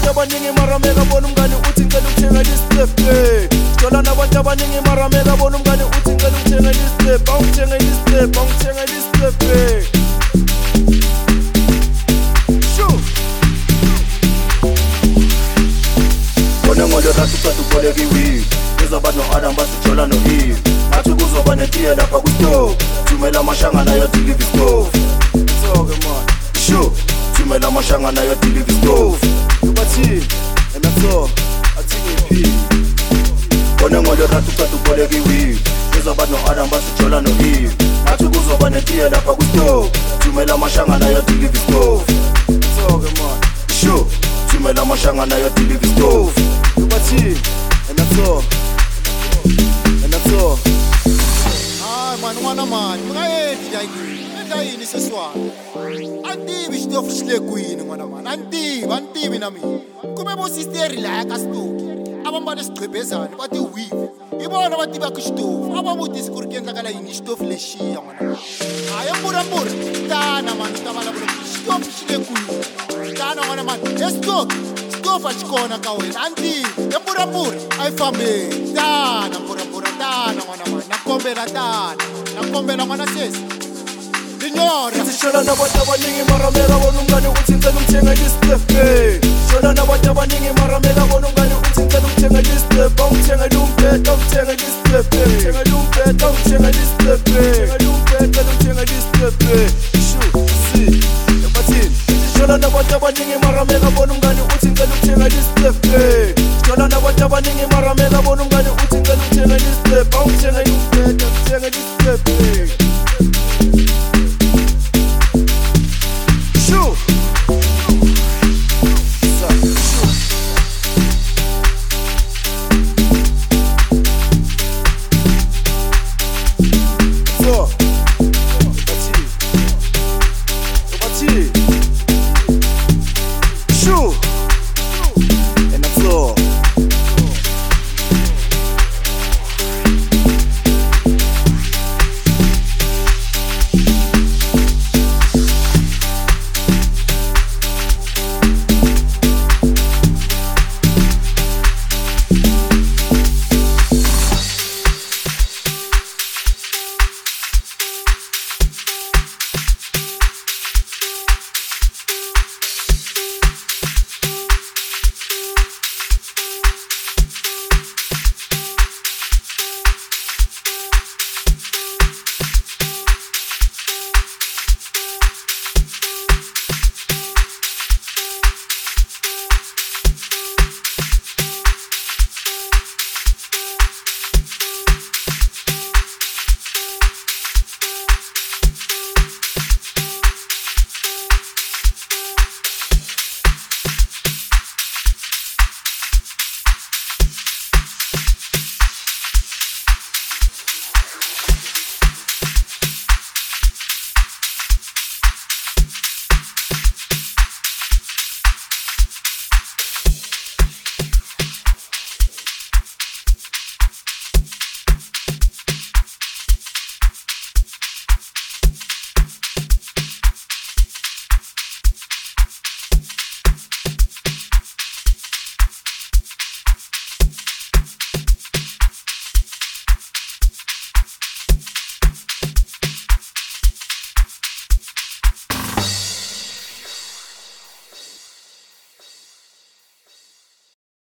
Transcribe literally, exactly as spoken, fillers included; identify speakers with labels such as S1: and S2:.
S1: nabantu abaningi mara megabona umngane uthi ngicela ukuthenga istrip. Sithola nabantu abaningi mara megabona umngane uthi ngicela ukuthenga istrip. Awungithenga istrip, awungithenga istrip. Ngolo rathi uqeda ukuboleka iwili kuzoba no-Adam basithola no-Eve ngathi kuzoba netiye lapha kustove thumela amashangana yodiliva istove soke man shu thumela amashangana yodiliva istove ubathini enaso athingiphi khona ngolo rathi uqeda ukuboleka iwili kuzoba no-Adam basithola no-Eve ngathi kuzoba netiye lapha kustove thumela amashangana yodiliva istove soke man shu thumela amashangana yodiliva istove ubathini enaso enaso
S2: hayi mani n'wana mani mi nga endli yayini endla yini seswani a ni tivi xitofu xi le kwini n'wana mani a ni tivi a ni tivi na mina kumbe vo sisteri laya ka stoki a va mbale swiqhebezani va ti-weave hi vona va tivaka xitofu a va vutisi ku ri ku endlakala yini xitofu lexiya n'wana hayi mbulambula tana mani ta vulavula ku xitofu xi le kwini tana n'wana mani estoki stova xikona ka wena a ni tivi e mbulambula a yi fambeni tana mbulambula tana n'wana mani na kombela tana na kombela n'wana sesi linyora
S1: sithola nabantu abaningi mara megabona umngane uthi ngicela ukuthenga istrip. Sithola nabantu abaningi mara megabona umngane uthi ngicela ukuthenga istrip. Awungithenga lumpeta, awungithenga istrip. Awungithenga lumpeta, awungithenga istrip.